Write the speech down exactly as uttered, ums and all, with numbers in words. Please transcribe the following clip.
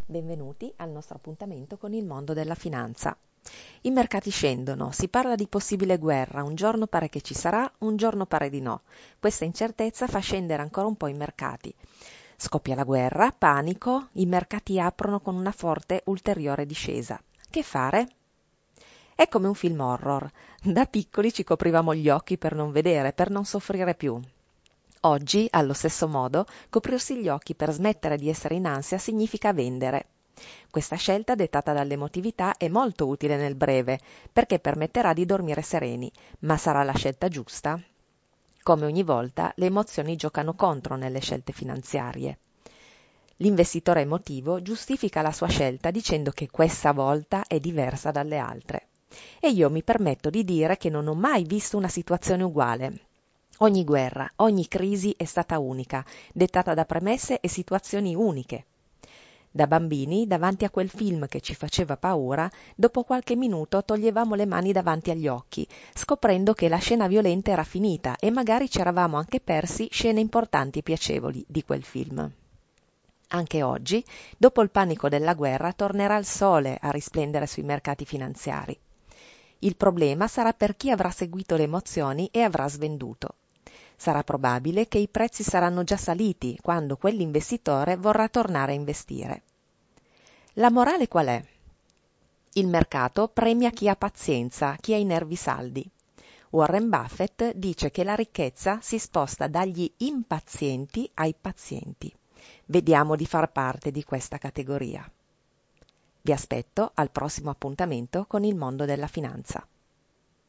Benvenuti al nostro appuntamento con il mondo della finanza. I mercati scendono, si parla di possibile guerra, un giorno pare che ci sarà, un giorno pare di no. Questa incertezza fa scendere ancora un po' i mercati. Scoppia la guerra, panico, i mercati aprono con una forte ulteriore discesa. Che fare? È come un film horror. Da piccoli ci coprivamo gli occhi per non vedere, per non soffrire più. Oggi, allo stesso modo, coprirsi gli occhi per smettere di essere in ansia significa vendere. Questa scelta, dettata dall'emotività, è molto utile nel breve, perché permetterà di dormire sereni, ma sarà la scelta giusta? Come ogni volta, le emozioni giocano contro nelle scelte finanziarie. L'investitore emotivo giustifica la sua scelta dicendo che questa volta è diversa dalle altre. E io mi permetto di dire che non ho mai visto una situazione uguale. Ogni guerra, ogni crisi è stata unica, dettata da premesse e situazioni uniche. Da bambini, davanti a quel film che ci faceva paura, dopo qualche minuto toglievamo le mani davanti agli occhi, scoprendo che la scena violenta era finita e magari ci eravamo anche persi scene importanti e piacevoli di quel film. Anche oggi, dopo il panico della guerra, tornerà il sole a risplendere sui mercati finanziari. Il problema sarà per chi avrà seguito le emozioni e avrà svenduto. Sarà probabile che i prezzi saranno già saliti quando quell'investitore vorrà tornare a investire. La morale qual è? Il mercato premia chi ha pazienza, chi ha i nervi saldi. Warren Buffett dice che la ricchezza si sposta dagli impazienti ai pazienti. Vediamo di far parte di questa categoria. Vi aspetto al prossimo appuntamento con il mondo della finanza.